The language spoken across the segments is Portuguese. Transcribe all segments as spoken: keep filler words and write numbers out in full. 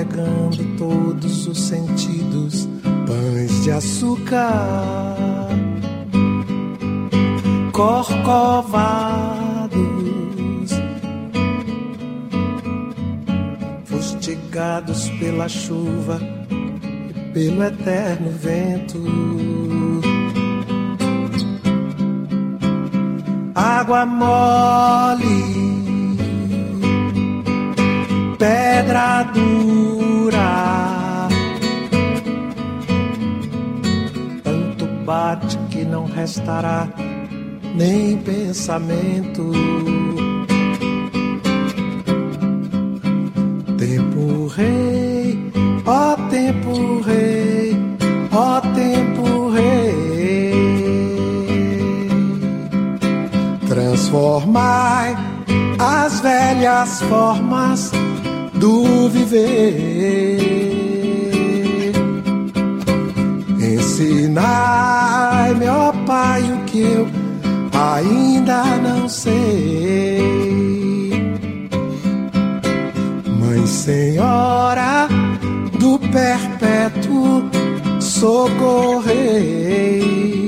carregando todos os sentidos, pães de açúcar, corcovados, fustigados pela chuva e pelo eterno vento. Água mole, pedra dura, tanto bate que não restará nem pensamento. Tempo rei, ó tempo rei, ó tempo rei, transformai as velhas formas do viver. Ensinai-me, ó Pai, o que eu ainda não sei. Mãe Senhora do perpétuo socorrei.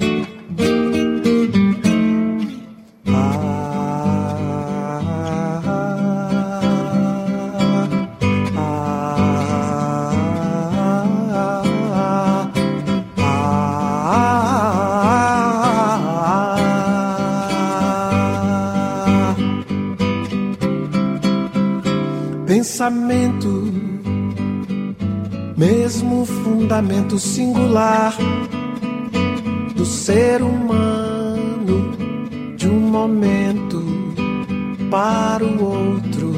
Pensamento, mesmo fundamento singular do ser humano, de um momento para o outro,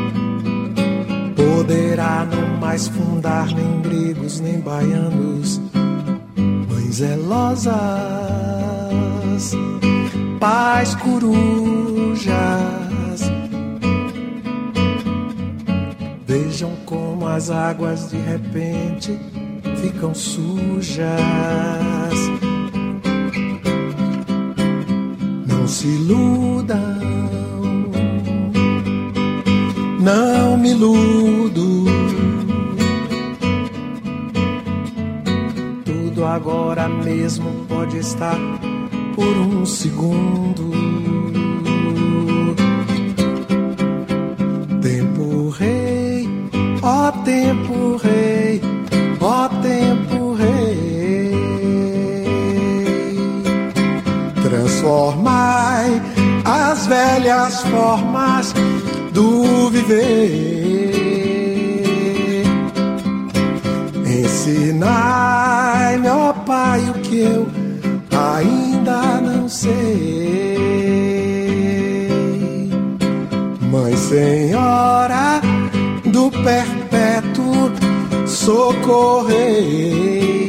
poderá não mais fundar nem gregos nem baianos, mães zelosas, pais corujas. Vejam como as águas de repente ficam sujas. Não se iludam, não me iludo. Tudo agora mesmo pode estar por um segundo. Tempo rei, ó tempo rei, ó tempo rei, transformai as velhas formas do viver. Ensinai-me, ó Pai, o que eu ainda não sei. Mãe Senhora do perpétuo socorrei.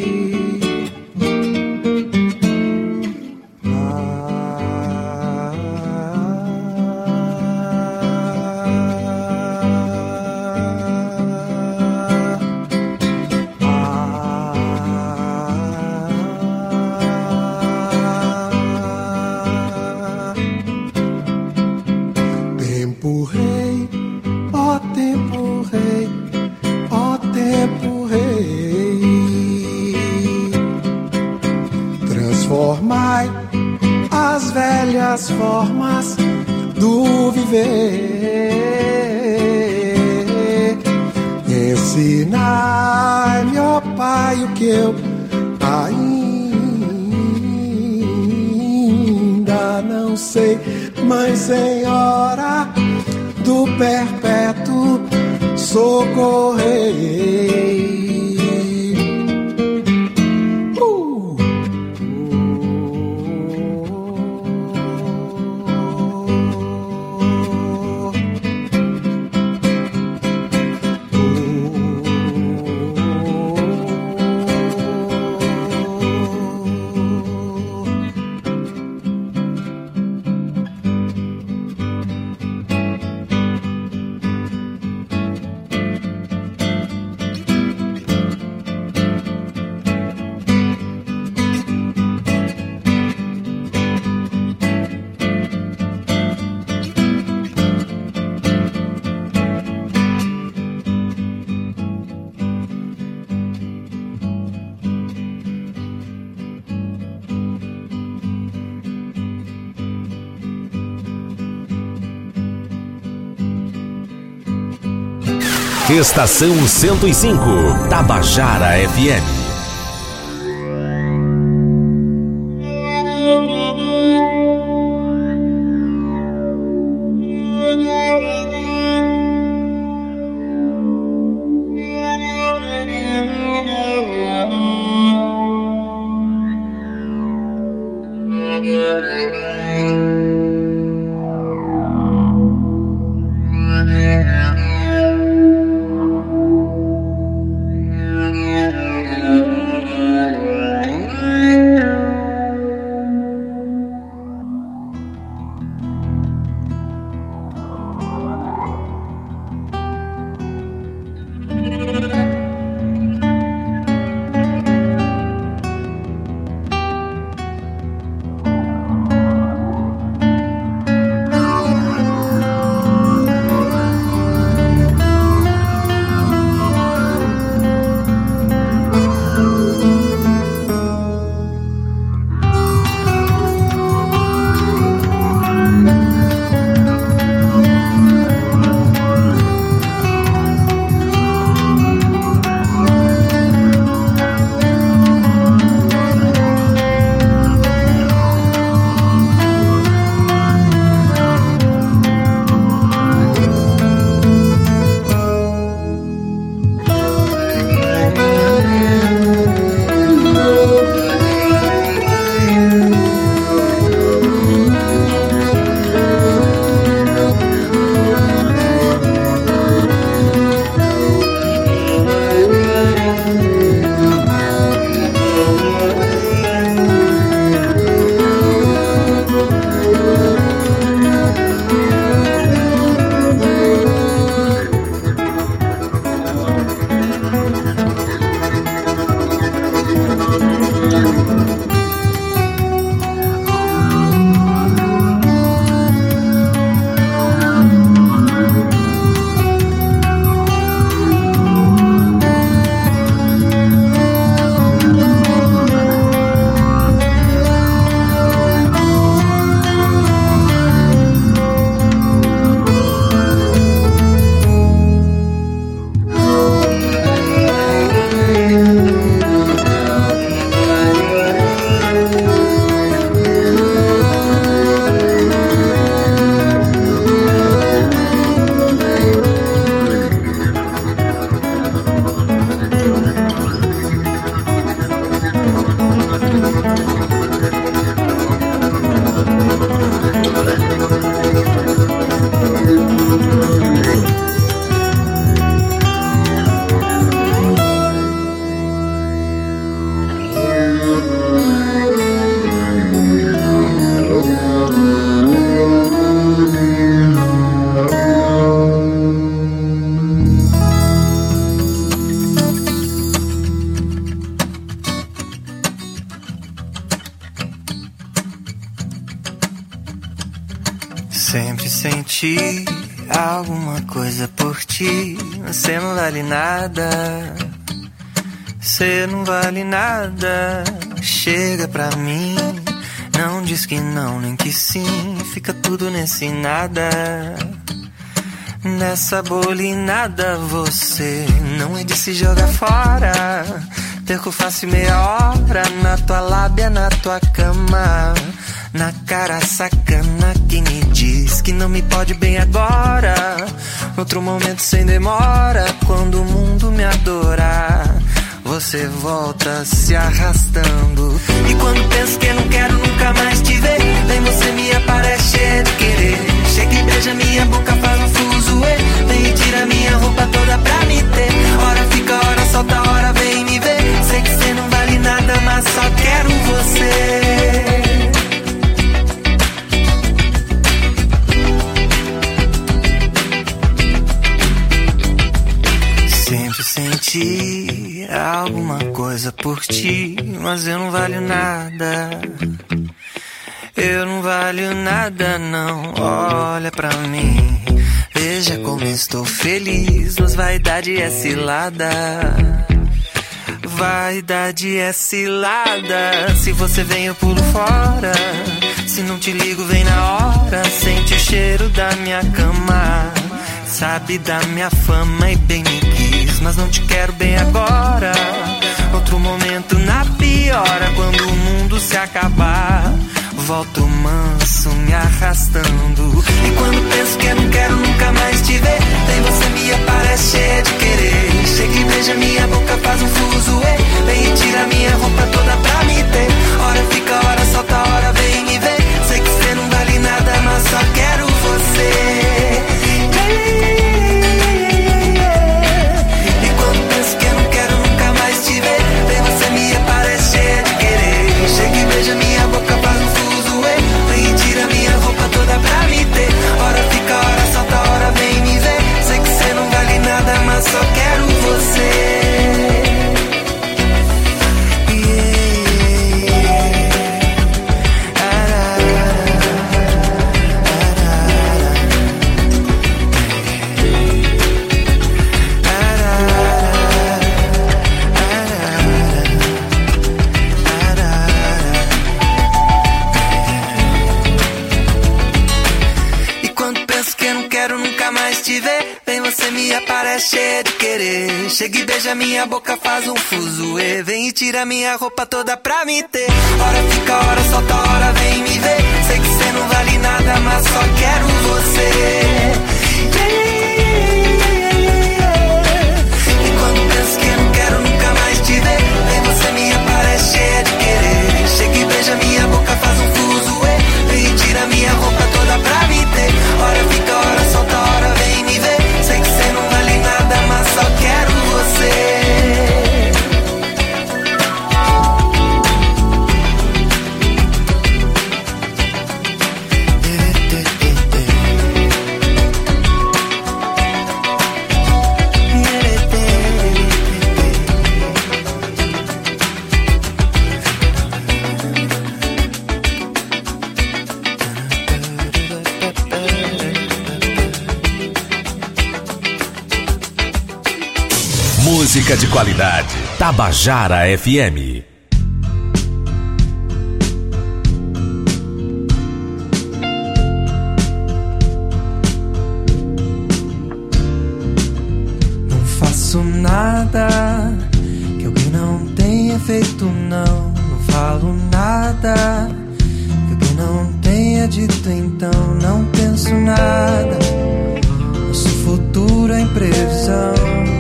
Tempo rei, ó tempo rei, ó tempo rei, transformai as velhas formas do viver. Ensinai-me, ó Pai, o que eu ainda não sei. Mãe Senhora do perpétuo socorrei. Uh! Estação cento e cinco, Tabajara F M. Sempre senti alguma coisa por ti. Você não vale nada, você não vale nada. Chega pra mim, não diz que não, nem que sim. Fica tudo nesse nada, nessa bolinada. Você não é de se jogar fora. Perco fácil meia hora na tua lábia, na tua cama, na cara sacana que me diz que não me pode bem agora. Outro momento sem demora, quando o mundo me adorar, você volta se arrastando. E quando penso que não quero nunca mais te ver, vem você me aparece cheia de querer. Chega e beija minha boca, faz um fuzuê. Vem e tira minha roupa toda pra me ter. Hora fica, hora solta, hora vem me ver. Sei que você não vale nada, mas só quero você. Sempre senti alguma coisa por ti, mas eu não valho nada. Eu não valho nada, não. Olha pra mim, veja como estou feliz. Mas vaidade é cilada, vaidade é cilada. Se você vem eu pulo fora, se não te ligo vem na hora. Sente o cheiro da minha cama, Sabe da minha fama e bem me quis, mas não te quero bem agora. Outro momento na piora, quando o mundo se acabar, volto manso me arrastando. E quando penso que eu não quero nunca mais te ver, vem você me aparece cheia de querer. Chega e beija minha boca, faz um fuzuê. Vem e tira minha roupa toda pra me ter. Hora fica, hora solta, hora vem me ver. Sei que cê não vale nada, mas só quero você. E quando penso que eu não quero nunca mais te ver, vem você me aparece cheia de querer. Chega e beija minha boca, faz um fuzuê. Vem e tira minha roupa toda pra me ter. Hora fica, hora solta, hora vem me ver. Sei que cê não vale nada, mas só quero você. Cheia de querer. Chega e beija minha boca, faz um fuzuê. Vem e tira minha roupa toda pra me ter. Hora fica, hora solta, hora vem me ver. Sei que cê não vale nada, mas só quero você. E quando penso que eu não quero nunca mais te ver, vem você me aparece cheia de querer. Chega e beija minha boca, faz um fuzuê. Vem e tira minha roupa toda pra me ter. Hora fica, hora solta, hora vem me ver. Sei que cê não vale nada, mas só quero você. Música de qualidade. Tabajara F M. Não faço nada que alguém não tenha feito, não. Não falo nada que alguém não tenha dito, então não penso nada. Nosso futuro é imprevisão.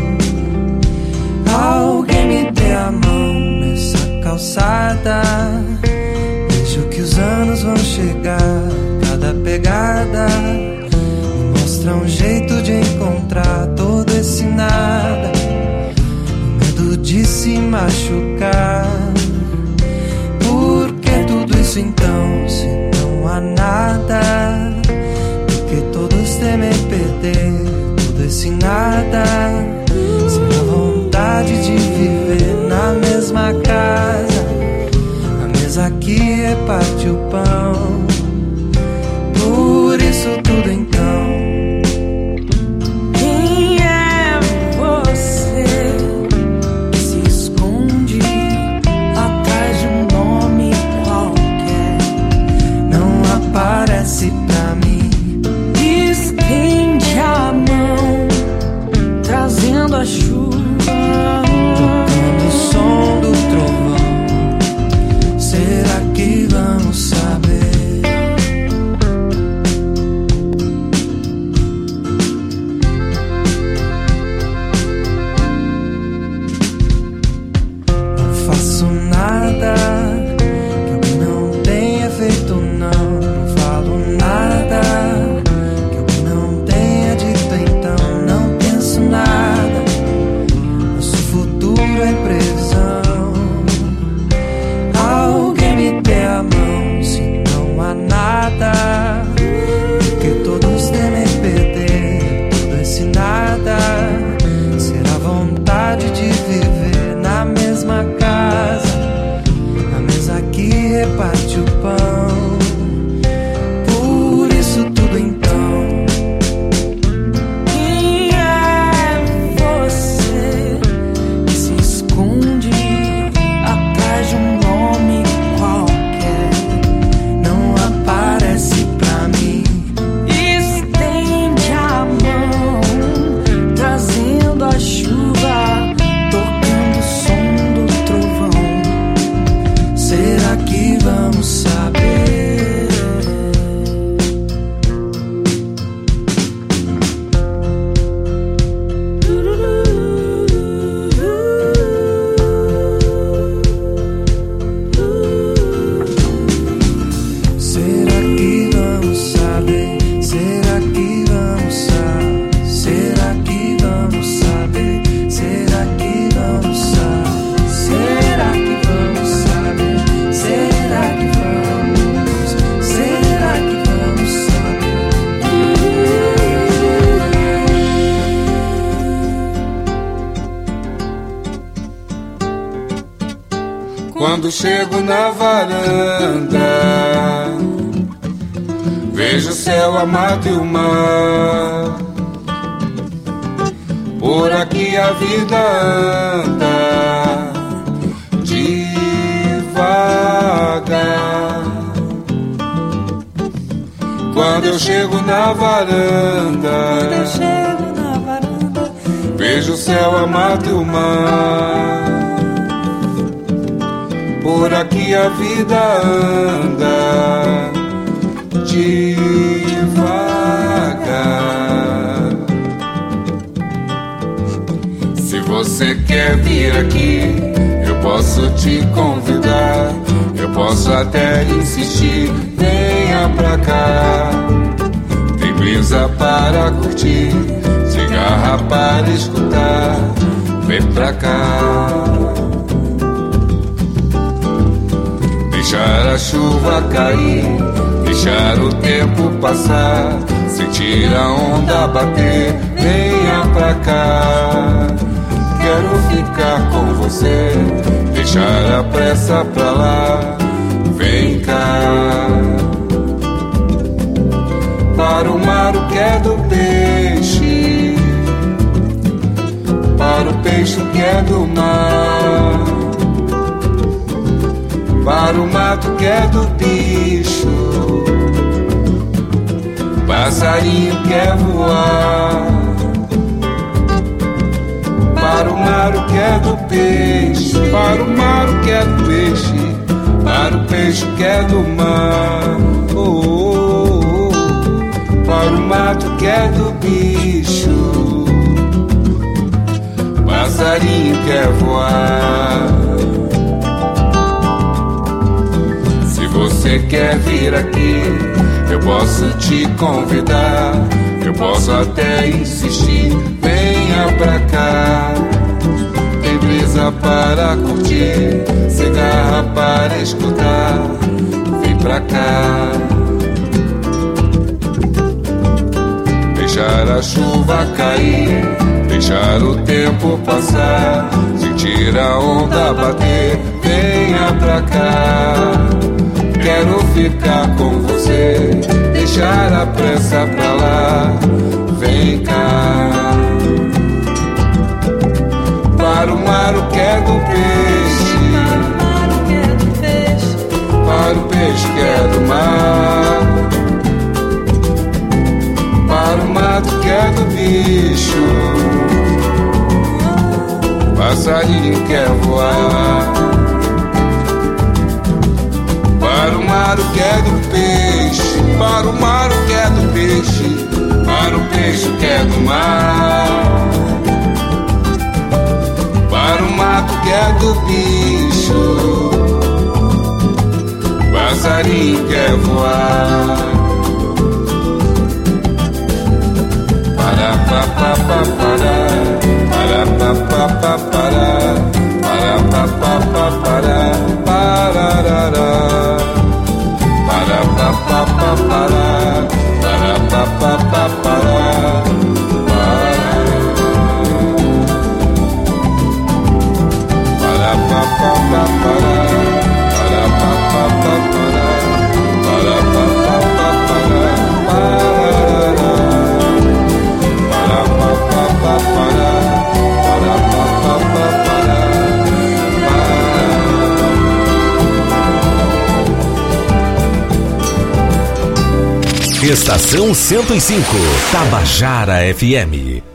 Alguém me dê a mão nessa calçada. Vejo que os anos vão chegar. Cada pegada me mostra um jeito de encontrar todo esse nada. O medo de se machucar. Por que tudo isso então, se não há nada? Porque todos temem perder todo esse nada. Sem a vontade de viver na mesma casa. A mesa que reparte o pão. Por isso tudo então. Quem é você que se esconde atrás de um nome qualquer? Não aparece pra mim. Estende a mão, traz Quando chego na varanda, vejo o céu, a mata e o mar. Por aqui a vida anda devagar. Quando eu chego na varanda, Quando eu chego na varanda, vejo o céu, a mata e o mar. Por aqui a vida anda devagar. Se você quer vir aqui, eu posso te convidar. Eu posso até insistir, venha pra cá. Tem brisa para curtir, cigarra para escutar. Vem pra cá. Deixar a chuva cair, deixar o tempo passar, sentir a onda bater, venha pra cá. Quero ficar com você, deixar a pressa pra lá, vem cá. Para o mar o que é do peixe, para o peixe o que é do mar. Para o mato que é do bicho, passarinho quer voar. Para o mar o que é do peixe, para o mar o que é do peixe, para o peixe que é do mar. Oh, oh, oh. Para o mato que é do bicho, passarinho quer voar. Se você quer vir aqui, eu posso te convidar. Eu posso até insistir, venha pra cá. Tem brisa para curtir, cigarra para escutar. Vem pra cá. Deixar a chuva cair, deixar o tempo passar, sentir a onda bater, venha pra cá. Quero ficar com você, deixar a pressa pra lá, vem cá. Para o mar o que é do peixe, para o peixe que é do mar. Para o mato que é do bicho, passarinho quer voar. Para o mar o que é do peixe, para o mar o que é do peixe, para o peixe que é do mar. Para o mato que é do bicho, passarinho quer voar. Para pa pa pa para, para pa pa pa para, para pa pa pa para, pararara. Para pa pa pa para, para pa pa pa para, para pa pa pa para, para pa pa pa para, para pa pa pa para, pararara. Para pa pa pa para, para pa pa pa para, Estação cento e cinco, Tabajara F M.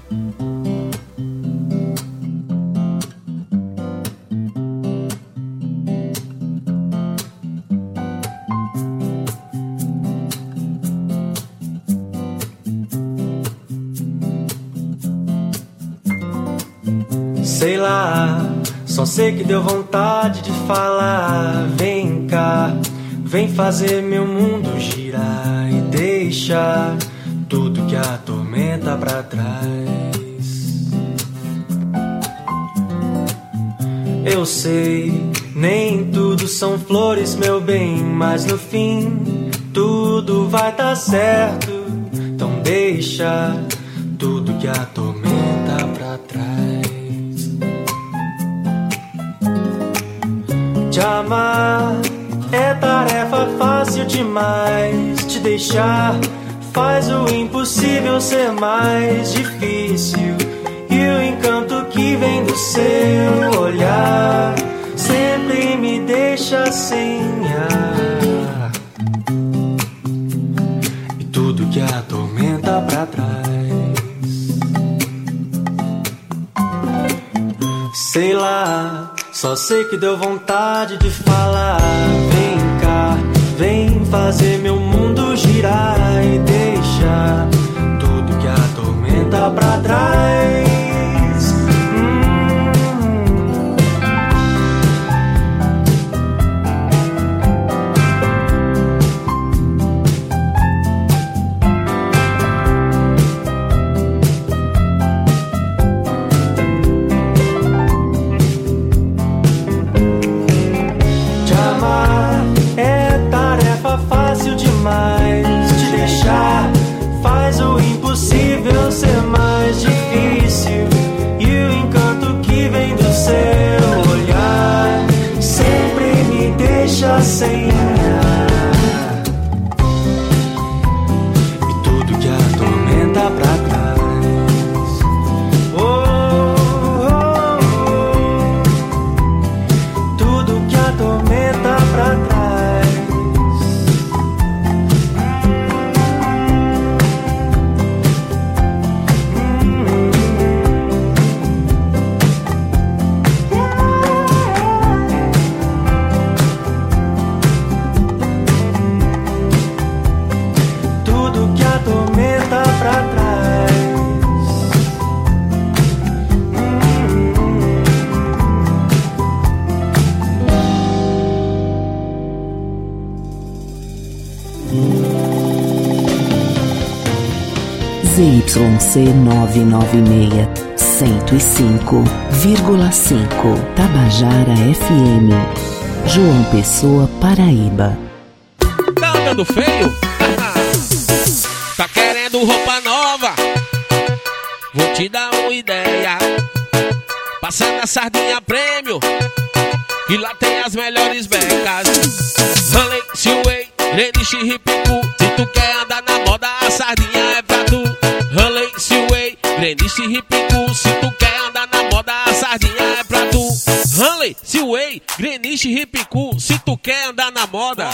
Sei lá, só sei que deu vontade de falar. Vem cá, vem fazer meu mundo girar e deixar tudo que atormenta pra trás. Eu sei, nem tudo são flores, meu bem, mas no fim tudo vai dar certo. Então deixa tudo que atormenta pra trás. Te amar é tarefa fácil demais. Te deixar faz o impossível ser mais difícil. E o encanto que vem do seu olhar sempre me deixa sem ar. E tudo que atormenta pra trás, sei lá, só sei que deu vontade de falar. Vem cá, vem fazer meu mundo girar e deixar tudo que atormenta pra trás. Te deixar faz o impossível ser mais difícil. E o encanto que vem do seu olhar sempre me deixa sem ar. E tudo que atormenta pra trás, oh, oh, oh. Tudo que atormenta pra trás. Z Y C nove nove seis, cento e cinco vírgula cinco Tabajara F M, João Pessoa, Paraíba. Tá andando feio? Tá querendo roupa nova? Vou te dar uma ideia. Passa na Sardinha Prêmio, que lá tem as melhores becas. Hanley, Silway, Greenwich, Ripicu. Se tu quer andar na moda, a Sardinha é pra tu. Hanley, Silway, Greenwich, Ripicu. Se tu quer andar na moda, a Sardinha é pra tu. Hanley, Silway, Greenwich, Ripicu. Se tu quer andar na moda.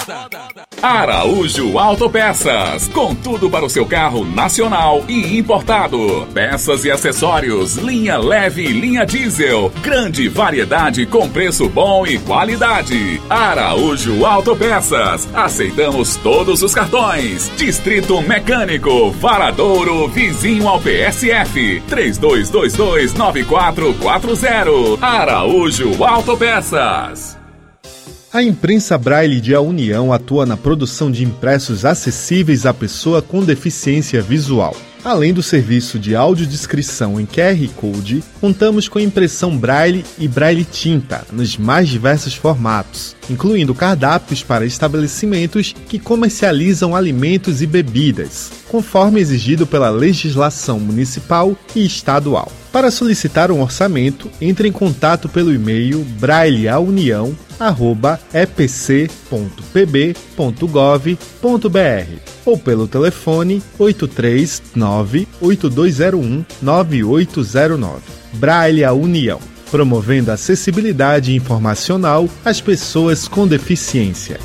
Araújo Autopeças, com tudo para o seu carro nacional e importado. Peças e acessórios, linha leve e linha diesel. Grande variedade com preço bom e qualidade. Araújo Autopeças, aceitamos todos os cartões. Distrito Mecânico, Varadouro, vizinho ao P S F. três dois dois dois, nove quatro quatro zero. Araújo Autopeças. A Imprensa Braille de A União atua na produção de impressos acessíveis à pessoa com deficiência visual. Além do serviço de audiodescrição em Q R Code, contamos com impressão Braille e Braille tinta nos mais diversos formatos, incluindo cardápios para estabelecimentos que comercializam alimentos e bebidas, conforme exigido pela legislação municipal e estadual. Para solicitar um orçamento, entre em contato pelo e-mail brailleaunião arroba e p c ponto p b ponto gov ponto b r ou pelo telefone oito três nove, oito dois zero um, nove oito zero nove. Braille a União, promovendo acessibilidade informacional às pessoas com deficiência.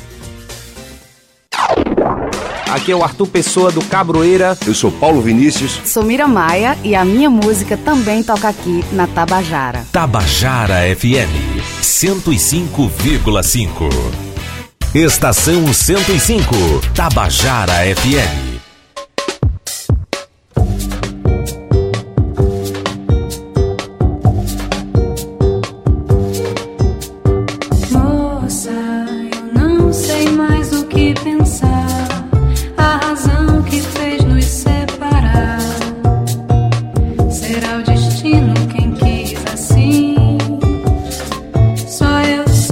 Aqui é o Arthur Pessoa do Cabroeira. Eu sou Paulo Vinícius. Sou Mira Maia e a minha música também toca aqui na Tabajara. Tabajara F M cento e cinco vírgula cinco. Estação cento e cinco, Tabajara F M.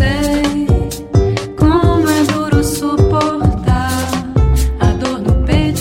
Como é duro suportar a dor no peito.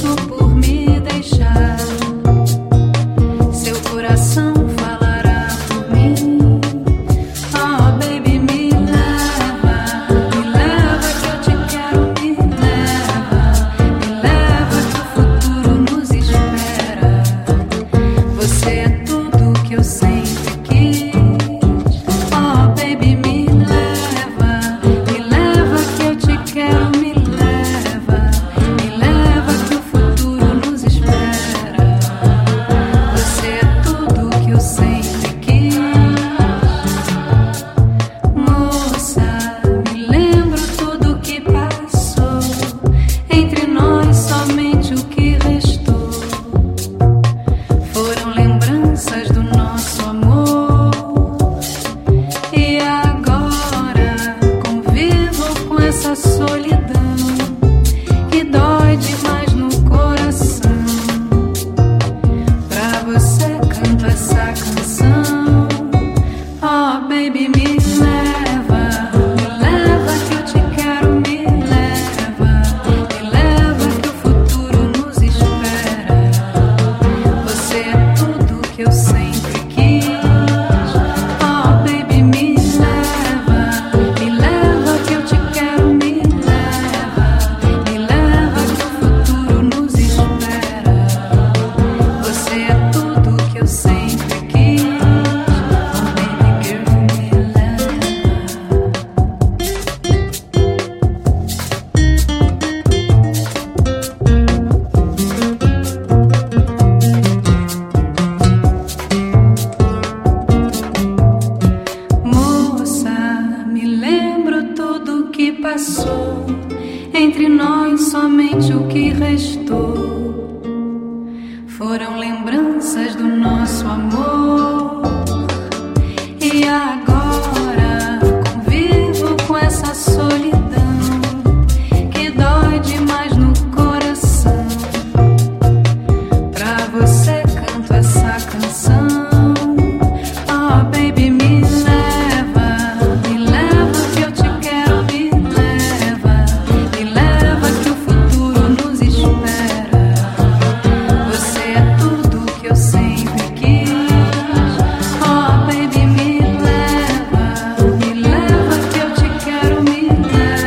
baby, me leva, me leva que eu te quero, me leva, me leva que o futuro nos espera. Você é tudo que eu sempre quis. Oh baby, me leva, me leva que eu te quero, me leva, me leva que o futuro nos espera. Você é tudo que eu sempre quis. Oh baby girl, me leva. Moça, me lembro tudo que passou. Entre nós somente o que restou foram lembranças do nosso amor. E agora convivo com essa solidão que dói demais no coração. Pra você canto essa canção. Oh baby, me leva, me leva que eu te quero, me leva, me leva que o futuro nos espera. Você é tudo que eu sempre quis. Oh baby, me leva, me leva que eu te quero, me leva,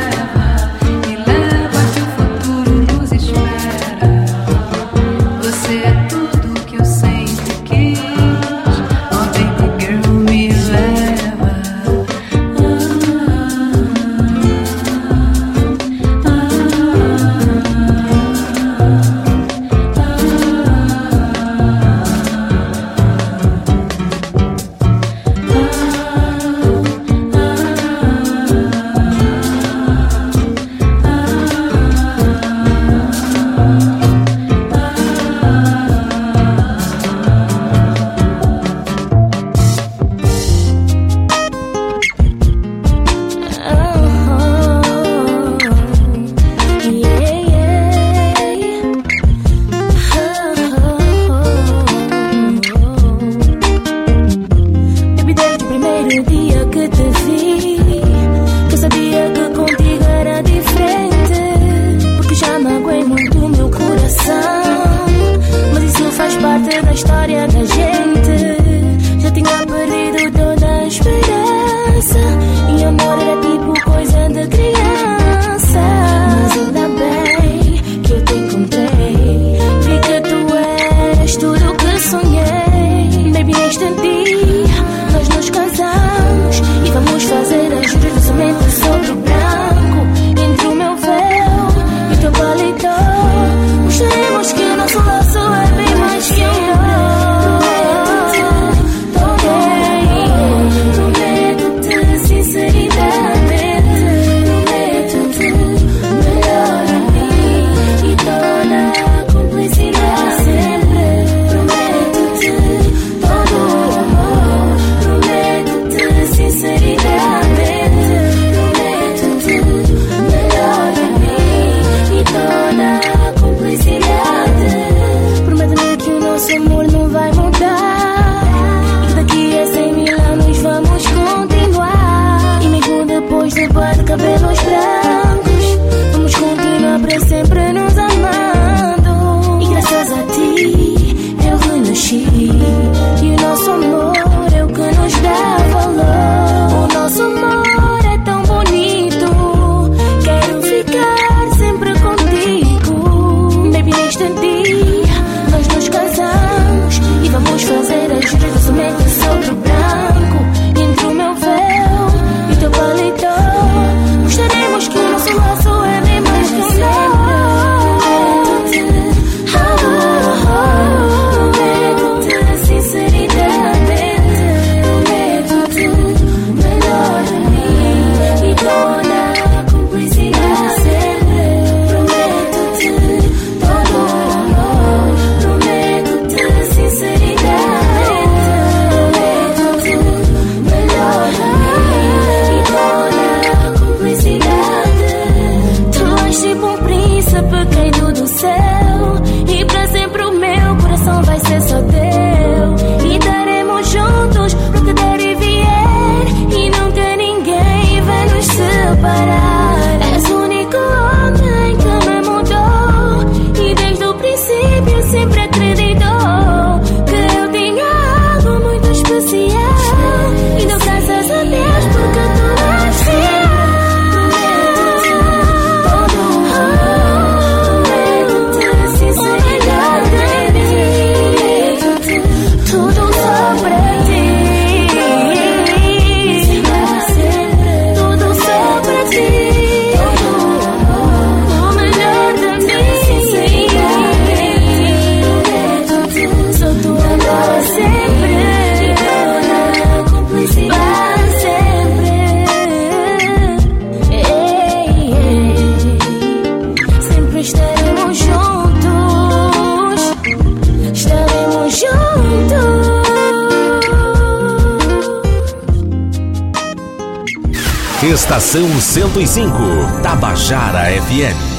Estação cento e cinco, Tabajara F M.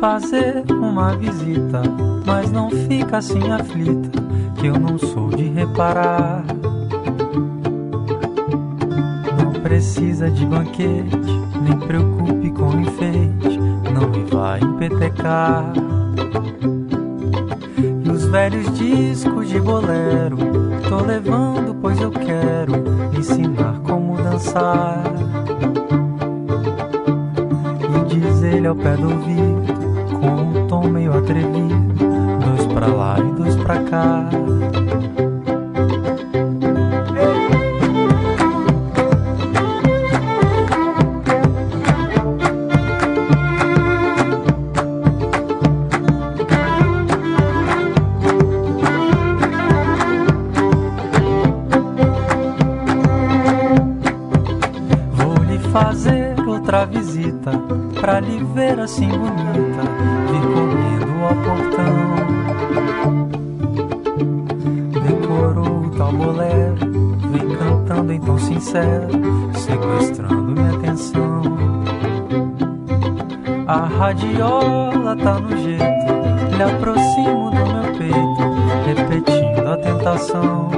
fazer uma visita, mas não fica assim aflita, que eu não sou de reparar. Não precisa de banquete, nem preocupe com enfeite, não me vai empetecar. E os velhos discos de bolero tô levando, pois eu quero ensinar como dançar. E diz ele ao pé do ouvido, com um tom meio atrevido, dois pra lá e dois pra cá. Pra lhe ver assim bonita, vir correndo ao portão. Decorou o tal bolero, vem cantando em tom sincero, sequestrando minha atenção. A radiola tá no jeito, lhe aproximo do meu peito, repetindo a tentação.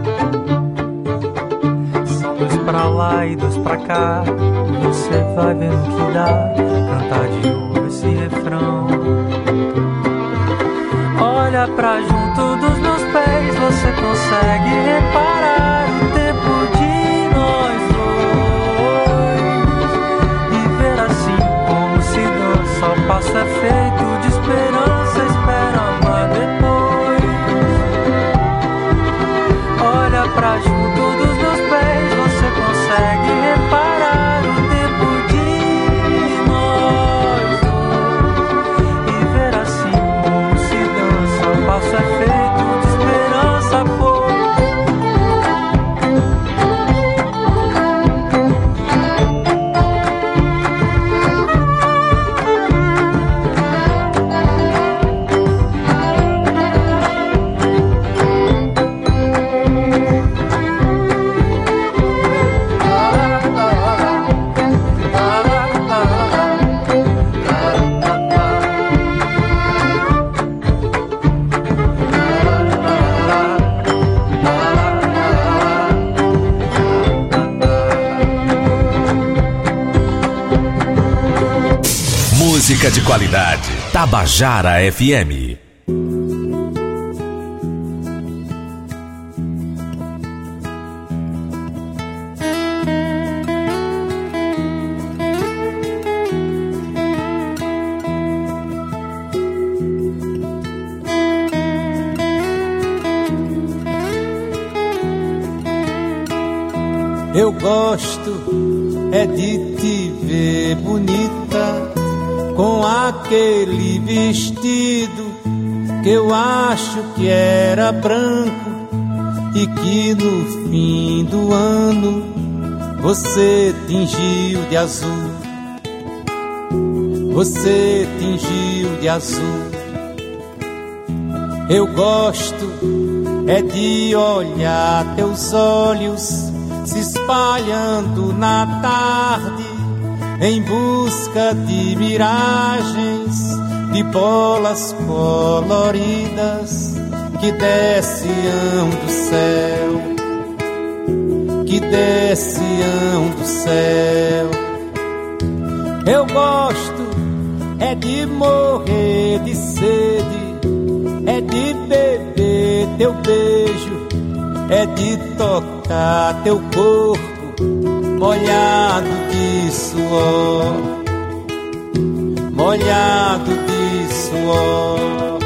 São dois pra lá e dois pra cá, você vai vendo que dá, cantar de novo esse refrão. Olha pra junto dos meus pés, você consegue reparar o tempo de nós dois, e ver assim como se dança, o passo é feito de esperança, espera uma depois. Olha pra junto dos meus pés, você consegue reparar o tempo de nós dois, e ver assim como se dança, o passo é feito de esperança, pô. Música de qualidade. Tabajara F M. Eu gosto é de te ver bonita, com aquele vestido que eu acho que era branco e que no fim do ano você tingiu de azul. Você tingiu de azul. Eu gosto é de olhar teus olhos se espalhando na tarde em busca de miragens, de bolas coloridas que desciam do céu, que desciam do céu. Eu gosto é de morrer de sede, é de beber teu beijo, é de tocar teu corpo molhado de suor, molhado de suor.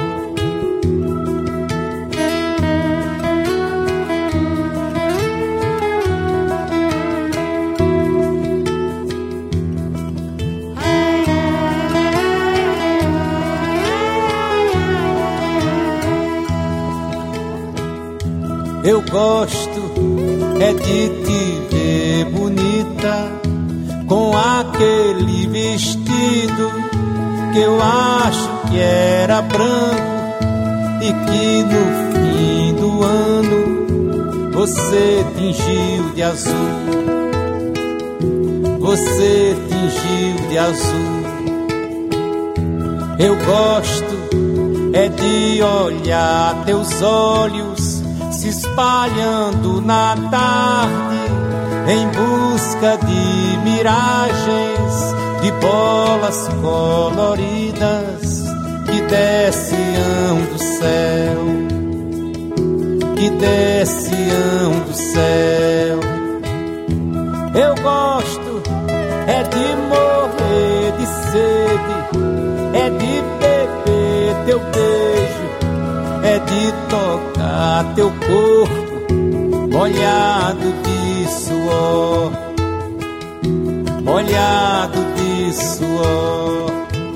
Eu gosto é de te ver bonita, com aquele vestido que eu acho que era branco e que no fim do ano você tingiu de azul. Você tingiu de azul. Eu gosto é de olhar teus olhos se espalhando na tarde em busca de miragens, de bolas coloridas que desciam do céu, que desciam do céu. Eu gosto é de morrer de sede, é de beber teu beijo, é de tocar teu corpo molhado de suor, molhado de suor.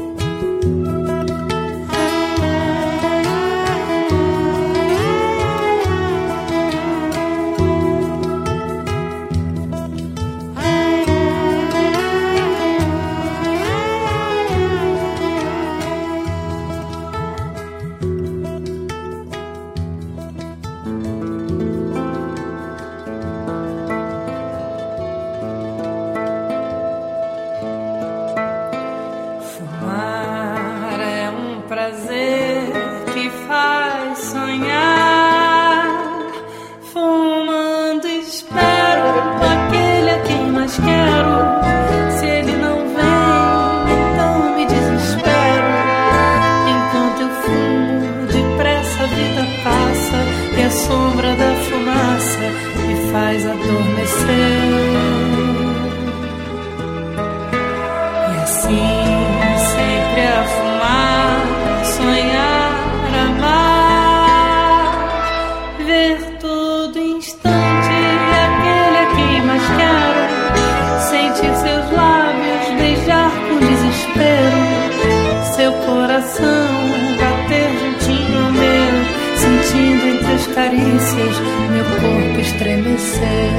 Carícias, meu corpo estremecer.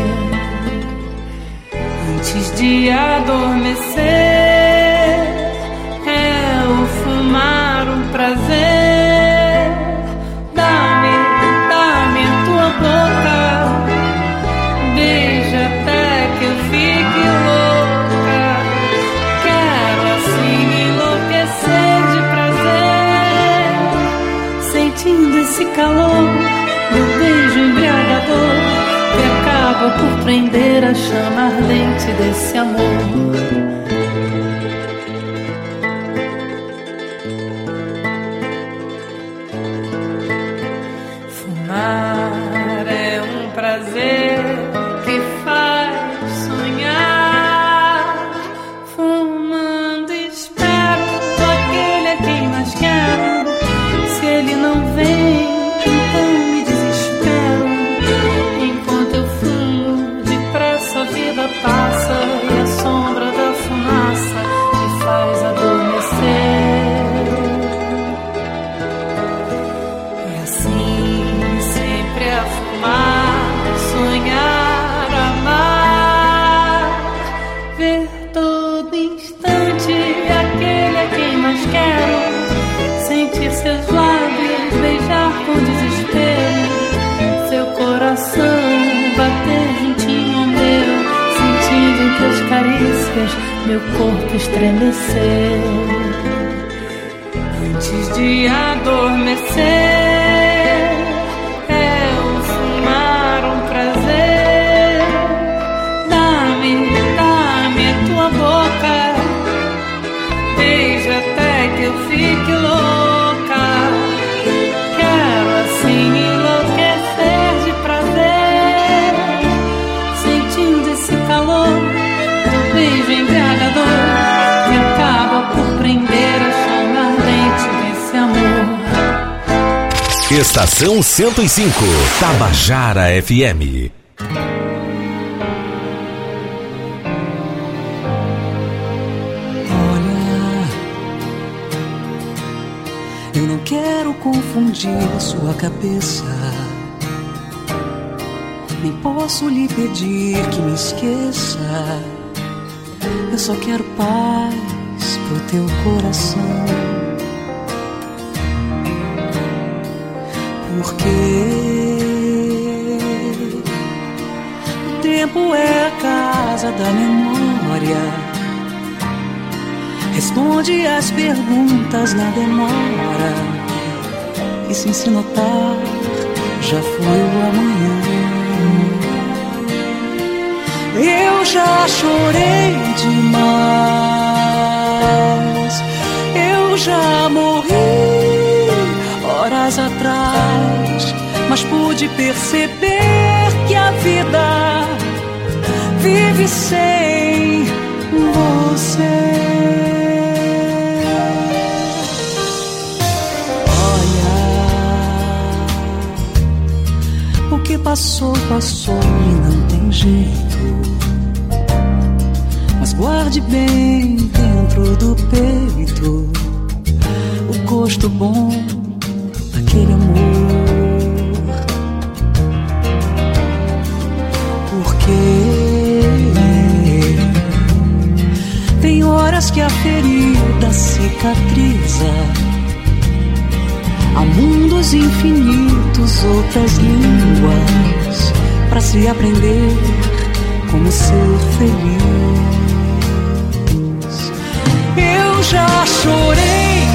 Antes de adormecer, é o fumar um prazer. Dá-me, dá-me tua boca, beija até que eu fique louca. Quero assim enlouquecer de prazer, sentindo esse calor, meu beijo embriagador, que acaba por prender a chama ardente desse amor. Fumar é um prazer que faz sonhar. Fumando espero aquele a quem mais quero. Se ele não vem, passa e a sombra da fumaça me faz adormecer. E assim sempre a fumar, sonhar, amar, ver todo instante aquele a quem mais quero, sentir seus lábios beijar com desespero, seu coração bater juntinho ao meu, entre as carícias, meu corpo estremecer. Antes de adormecer, é o fumar um prazer. Dá-me, dá-me tua boca, beija até que eu fique louca. Quero assim enlouquecer de prazer, sentindo esse calor, beijo embriagador, que acaba por prender a chama ardente desse amor. Estação cento e cinco, Tabajara F M. Olha, eu não quero confundir a sua cabeça, nem posso lhe pedir que me esqueça. Eu só quero paz pro teu coração, porque o tempo é a casa da memória, Responde as perguntas na demora, e sem se notar, já foi o amanhã. Eu já chorei demais, eu já morri horas atrás, mas pude perceber que a vida vive sem você. Olha, o que passou, passou e não tem jeito, mas guarde bem dentro do peito o gosto bom daquele amor. Porque tem horas que a ferida cicatriza, há mundos infinitos, outras línguas pra se aprender como ser feliz. Eu já chorei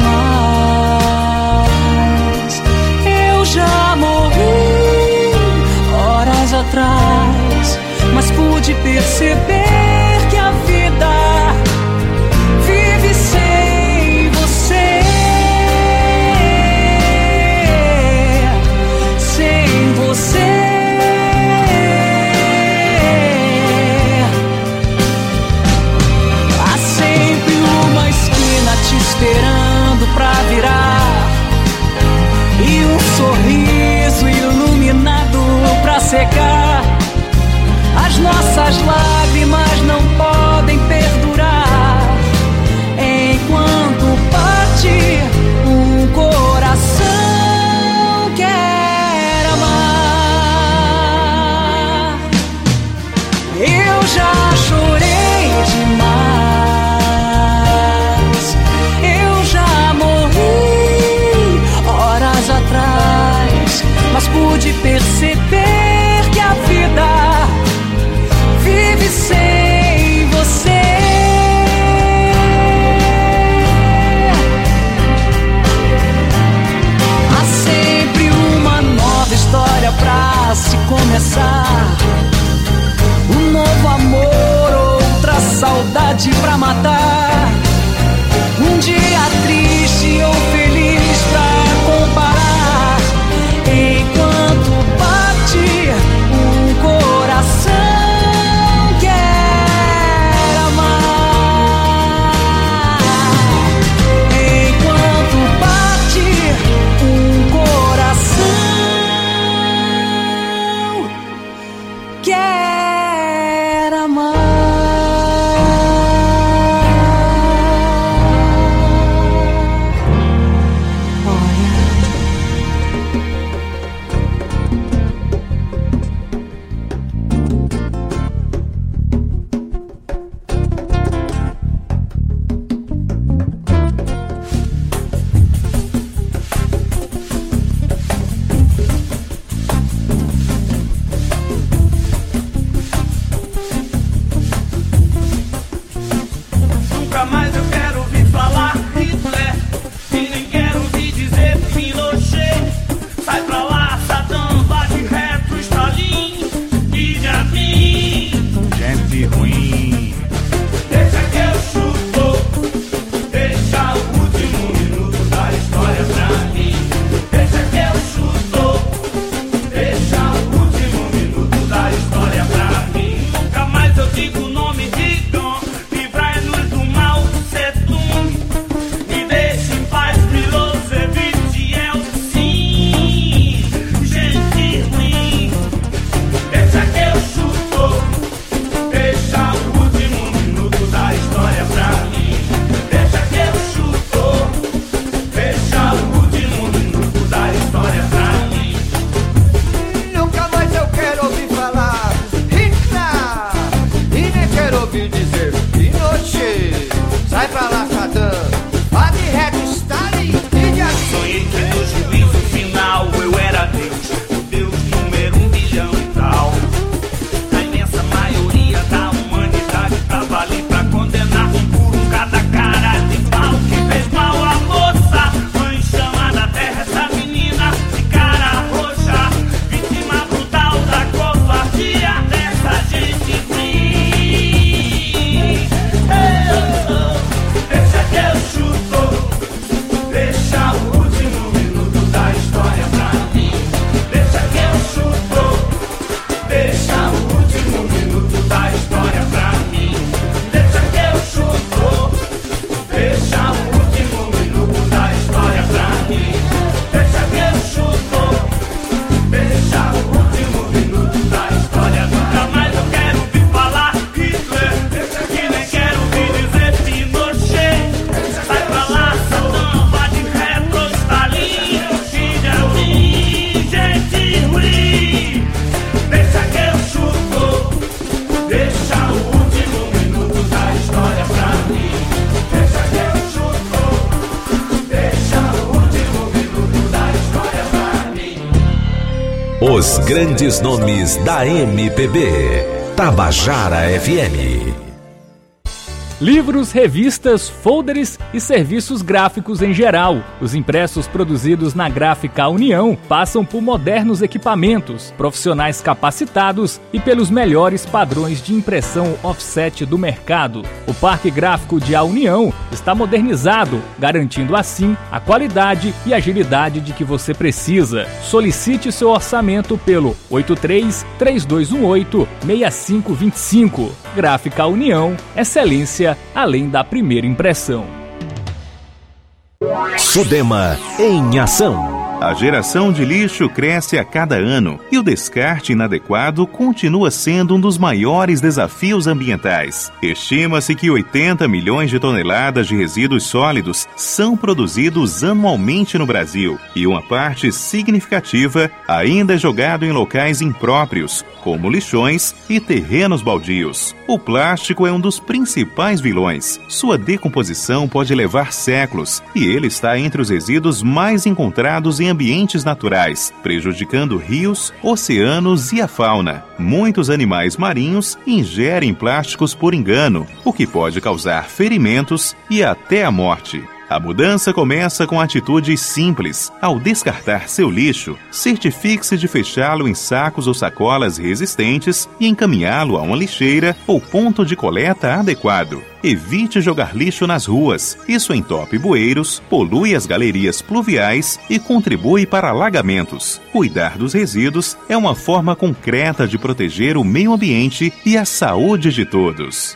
demais, eu já morri horas atrás, mas pude perceber que a vida vive sem você. Sem você. Há sempre uma esquina te esperando pra virar, e um sorriso iluminado pra secar. As nossas lágrimas não podem perdurar enquanto bate um coração quer amar. Eu já chorei demais, eu já morri horas atrás, mas pude perceber que a vida vive sem você. Há sempre uma nova história pra se começar, um novo amor, outra saudade pra matar, um dia triste ou feliz pra comparar, enquanto bate um coração quer amar. Os grandes nomes da M P B. Tabajara F M. Livros, revistas, folders e serviços gráficos em geral. Os impressos produzidos na Gráfica União passam por modernos equipamentos, profissionais capacitados e pelos melhores padrões de impressão offset do mercado. O Parque Gráfico de A União está modernizado, garantindo assim a qualidade e agilidade de que você precisa. Solicite seu orçamento pelo oito três, três dois um oito, seis cinco dois cinco. Gráfica União, excelência além da primeira impressão. Sudema em ação. A geração de lixo cresce a cada ano e o descarte inadequado continua sendo um dos maiores desafios ambientais. Estima-se que oitenta milhões de toneladas de resíduos sólidos são produzidos anualmente no Brasil e uma parte significativa ainda é jogado em locais impróprios, como lixões e terrenos baldios. O plástico é um dos principais vilões. Sua decomposição pode levar séculos e ele está entre os resíduos mais encontrados em ambientes naturais, prejudicando rios, oceanos e a fauna. Muitos animais marinhos ingerem plásticos por engano, o que pode causar ferimentos e até a morte. A mudança começa com atitudes simples. Ao descartar seu lixo, certifique-se de fechá-lo em sacos ou sacolas resistentes e encaminhá-lo a uma lixeira ou ponto de coleta adequado. Evite jogar lixo nas ruas. Isso entope bueiros, polui as galerias pluviais e contribui para alagamentos. Cuidar dos resíduos é uma forma concreta de proteger o meio ambiente e a saúde de todos.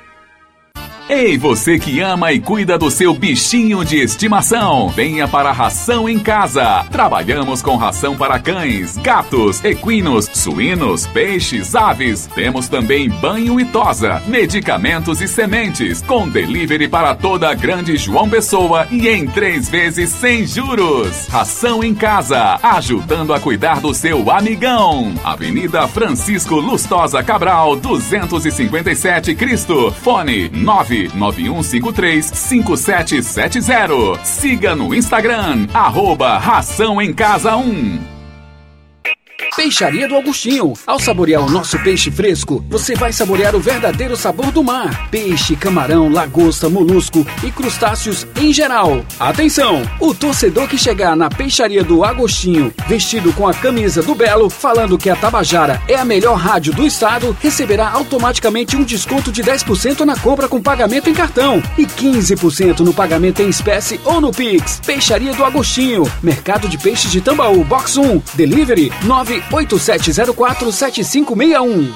Ei, você que ama e cuida do seu bichinho de estimação, venha para a Ração em Casa. Trabalhamos com ração para cães, gatos, equinos, suínos, peixes, aves. Temos também banho e tosa, medicamentos e sementes, com delivery para toda a Grande João Pessoa e em três vezes sem juros. Ração em Casa, ajudando a cuidar do seu amigão. Avenida Francisco Lustosa Cabral, duzentos e cinquenta e sete Cristo. Fone nove nove um cinco três, cinco sete sete zero. Siga no Instagram, arroba Ração em Casa um. Peixaria do Augustinho. Ao saborear o nosso peixe fresco, você vai saborear o verdadeiro sabor do mar. Peixe, camarão, lagosta, molusco e crustáceos em geral. Atenção! O torcedor que chegar na Peixaria do Agostinho, vestido com a camisa do Belo, falando que a Tabajara é a melhor rádio do estado, receberá automaticamente um desconto de dez por cento na compra com pagamento em cartão e quinze por cento no pagamento em espécie ou no Pix. Peixaria do Agostinho, Mercado de Peixes de Tambaú, Box um, Delivery nove oito sete zero quatro sete cinco seis um.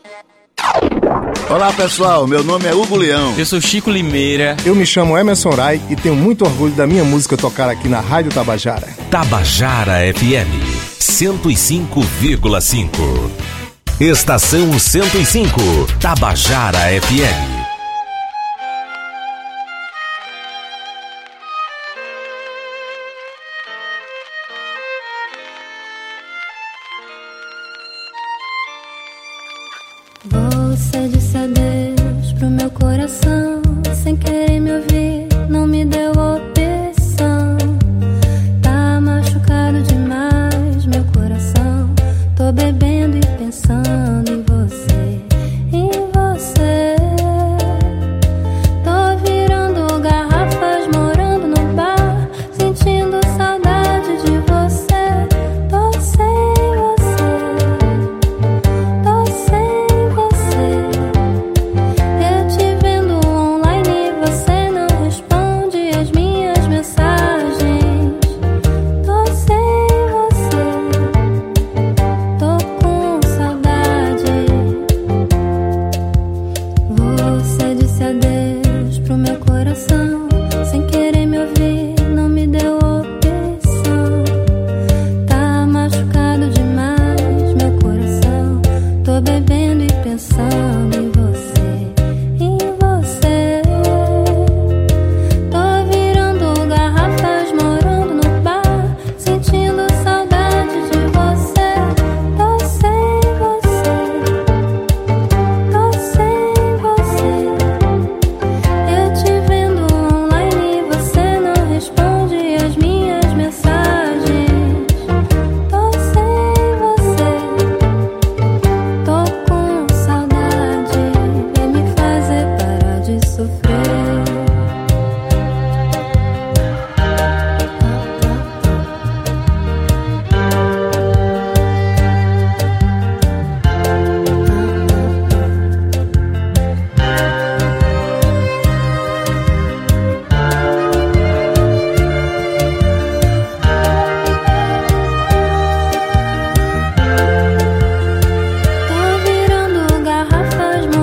Olá pessoal, meu nome é Hugo Leão. Eu sou Chico Limeira. Eu me chamo Emerson Rai e tenho muito orgulho da minha música tocar aqui na Rádio Tabajara. Tabajara F M cento e cinco vírgula cinco. Estação cento e cinco, Tabajara F M. Você disse adeus pro meu coração, sem querer me ouvir, não me deu opção. Tá machucado demais meu coração, tô bebendo e pensando em você, em você. Tô virando garrafas, morando no bar, sentindo saudade de você. Tô sem você, tô sem pro meu